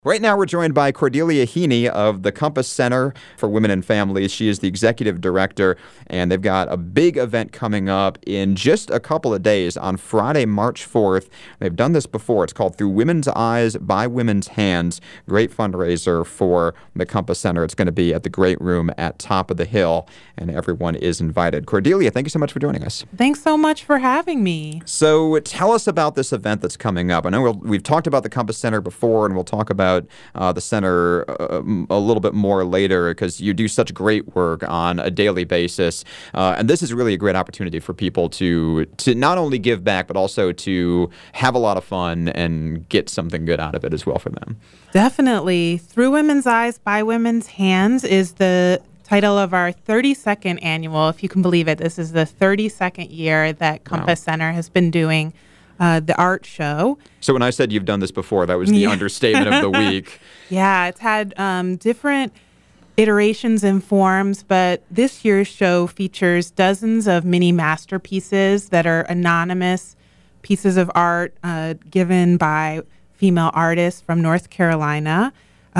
Right now, we're joined by Cordelia Heaney of the Compass Center for Women and Families. She is the executive director, and they've got a big event coming up in just a couple of days on Friday, March 4th. They've done this before. It's called Through Women's Eyes by Women's Hands. Great fundraiser for the Compass Center. It's going to be at the Great Room at Top of the Hill, and everyone is invited. Cordelia, thank you so much for joining us. Thanks so much for having me. So tell us about this event that's coming up. I know we've talked about the Compass Center before, and we'll talk about the center a little bit more later because you do such great work on a daily basis. And this is really a great opportunity for people to not only give back, but also to have a lot of fun and get something good out of it as well for them. Definitely. Through Women's Eyes by Women's Hands is the title of our 32nd annual, if you can believe it. This is the 32nd year that Compass Center has been doing the art show. So when I said you've done this before, that was the understatement of the week. Yeah, it's had different iterations and forms, but this year's show features dozens of mini masterpieces that are anonymous pieces of art given by female artists from North Carolina,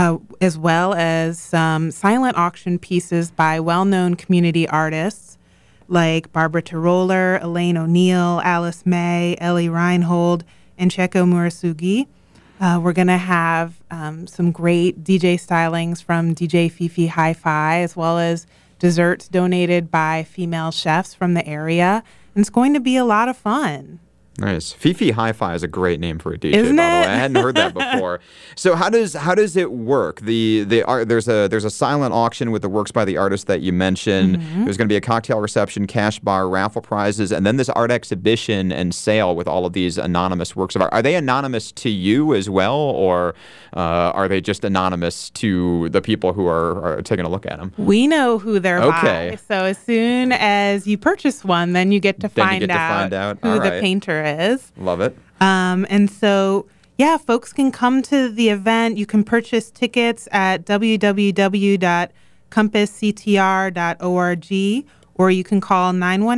as well as some silent auction pieces by well-known community artists like Barbara Tiroler, Elaine O'Neill, Alice May, Ellie Reinhold, and Cheko Murasugi. We're going to have some great DJ stylings from DJ Fifi Hi-Fi, as well as desserts donated by female chefs from the area. And it's going to be a lot of fun. Nice. Fifi Hi-Fi is a great name for a DJ, Isn't by the way. it? I hadn't heard that before. So how does it work? The art, there's a silent auction with the works by the artist that you mentioned. Mm-hmm. There's going to be a cocktail reception, cash bar, raffle prizes, and then this art exhibition and sale with all of these anonymous works of art. Are they anonymous to you as well, or are they just anonymous to the people who are taking a look at them? We know who they're Okay. by. So as soon as you purchase one, then you get to find out who All the right. painter is. Love it. And so, yeah, folks can come to the event. You can purchase tickets at www.compassctr.org, or you can call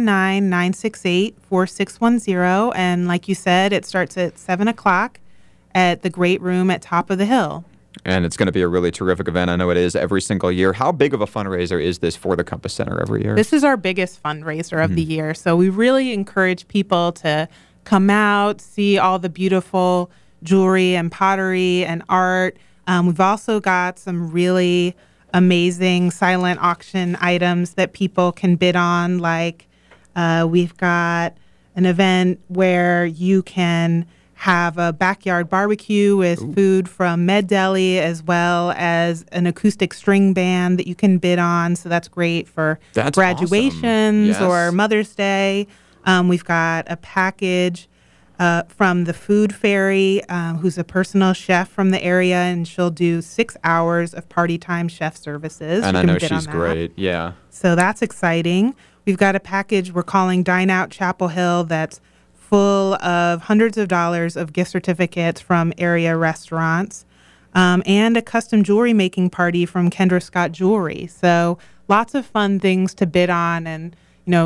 919-968-4610. And like you said, it starts at 7 o'clock at the Great Room at Top of the Hill. And it's going to be a really terrific event. I know it is every single year. How big of a fundraiser is this for the Compass Center every year? This is our biggest fundraiser of the year. So we really encourage people to come out, see all the beautiful jewelry and pottery and art. We've also got some really amazing silent auction items that people can bid on. Like we've got an event where you can have a backyard barbecue with food from Med Deli, as well as an acoustic string band that you can bid on. So that's great for graduations or Mother's Day. We've got a package from the Food Fairy, who's a personal chef from the area, and she'll do 6 hours of party time chef services. And I know she's great, yeah. So that's exciting. We've got a package we're calling Dine Out Chapel Hill that's full of hundreds of dollars of gift certificates from area restaurants, and a custom jewelry making party from Kendra Scott Jewelry. So lots of fun things to bid on, and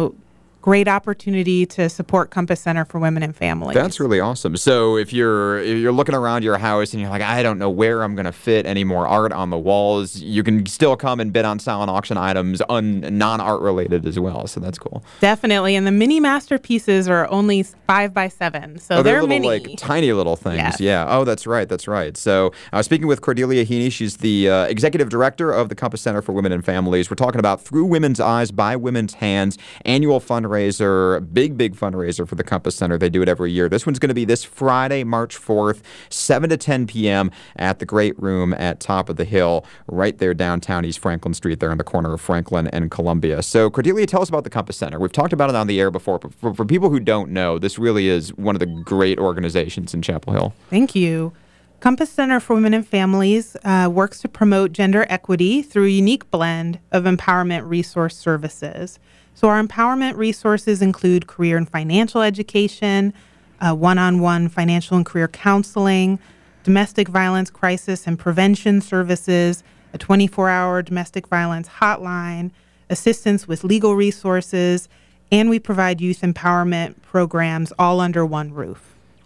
great opportunity to support Compass Center for Women and Families. That's really awesome. So if you're looking around your house and you're like, I don't know where I'm going to fit any more art on the walls, you can still come and bid on silent auction items, non-art related as well. So that's cool. Definitely. And the mini masterpieces are only 5 by 7. So they're little, mini. like tiny little things. Yes. Yeah. Oh, that's right. That's right. So I was speaking with Cordelia Heaney. She's the executive director of the Compass Center for Women and Families. We're talking about Through Women's Eyes by Women's Hands, annual fundraiser, big fundraiser for the Compass Center. They do it every year. This one's going to be this Friday, March 4th, 7 to 10 p.m. at the Great Room at Top of the Hill, right there downtown East Franklin Street, there on the corner of Franklin and Columbia. So, Cordelia, tell us about the Compass Center. We've talked about it on the air before, but for people who don't know, this really is one of the great organizations in Chapel Hill. Thank you. Compass Center for Women and Families works to promote gender equity through a unique blend of empowerment resource services. So our empowerment resources include career and financial education, one-on-one financial and career counseling, domestic violence crisis and prevention services, a 24-hour domestic violence hotline, assistance with legal resources, and we provide youth empowerment programs all under one roof.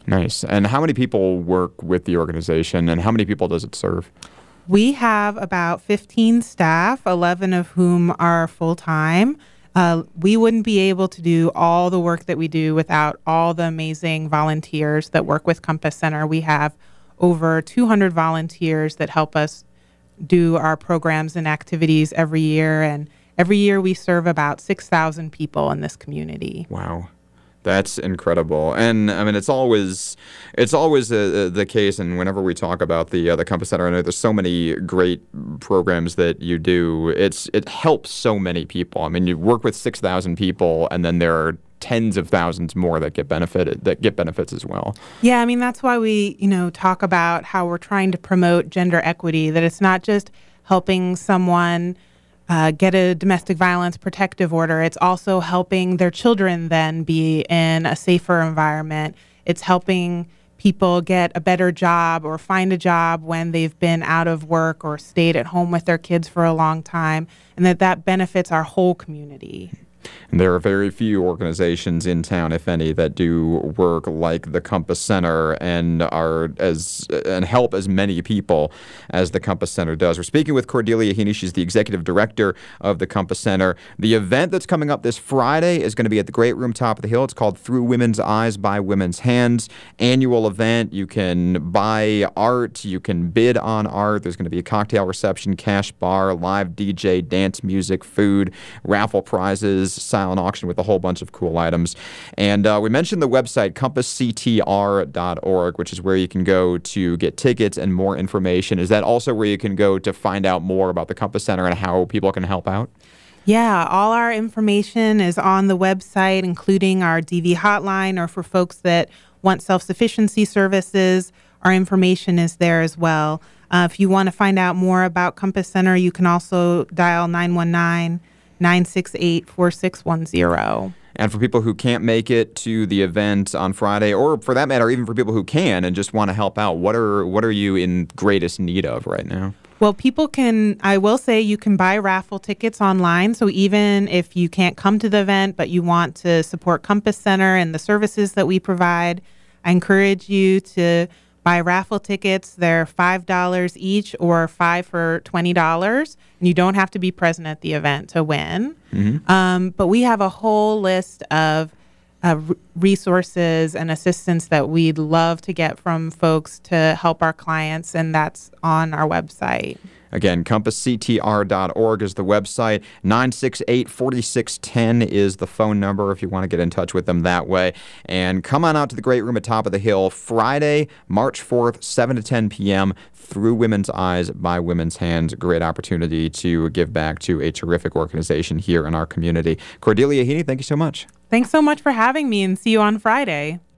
Nice. And how many people work with the organization, and how many people does it serve? We have about 15 staff, 11 of whom are full-time. We wouldn't be able to do all the work that we do without all the amazing volunteers that work with Compass Center. We have over 200 volunteers that help us do our programs and activities every year. And every year we serve about 6,000 people in this community. Wow. That's incredible. And I mean, it's always the case. And whenever we talk about the Compass Center, I know there's so many great programs that you do. It helps so many people. I mean, you work with 6,000 people, and then there are tens of thousands more that get benefits as well. Yeah, I mean, that's why we, talk about how we're trying to promote gender equity, that it's not just helping someone get a domestic violence protective order. It's also helping their children then be in a safer environment. It's helping people get a better job or find a job when they've been out of work or stayed at home with their kids for a long time, and that benefits our whole community. And there are very few organizations in town, if any, that do work like the Compass Center and help as many people as the Compass Center does. We're speaking with Cordelia Heaney. She's the executive director of the Compass Center. The event that's coming up this Friday is going to be at the Great Room, top of the hill. It's called Through Women's Eyes by Women's Hands. Annual event. You can buy art. You can bid on art. There's going to be a cocktail reception, cash bar, live DJ, dance music, food, raffle prizes, silent auction with a whole bunch of cool items. And we mentioned the website, compassctr.org, which is where you can go to get tickets and more information. Is that also where you can go to find out more about the Compass Center and how people can help out? Yeah, all our information is on the website, including our DV hotline, or for folks that want self-sufficiency services, our information is there as well. If you want to find out more about Compass Center, you can also dial 919-968-4610. And for people who can't make it to the event on Friday, or for that matter, even for people who can and just want to help out, what are you in greatest need of right now? Well, I will say you can buy raffle tickets online. So even if you can't come to the event, but you want to support Compass Center and the services that we provide, I encourage you to buy raffle tickets. They're $5 each, or 5 for $20. And you don't have to be present at the event to win. Mm-hmm. But we have a whole list of resources and assistance that we'd love to get from folks to help our clients, and that's on our website. Again, compassctr.org is the website. 968-4610 is the phone number if you want to get in touch with them that way. And come on out to the Great Room at Top of the Hill, Friday, March 4th, 7 to 10 p.m., Through Women's Eyes by Women's Hands. Great opportunity to give back to a terrific organization here in our community. Cordelia Heaney, thank you so much. Thanks so much for having me, and see you on Friday.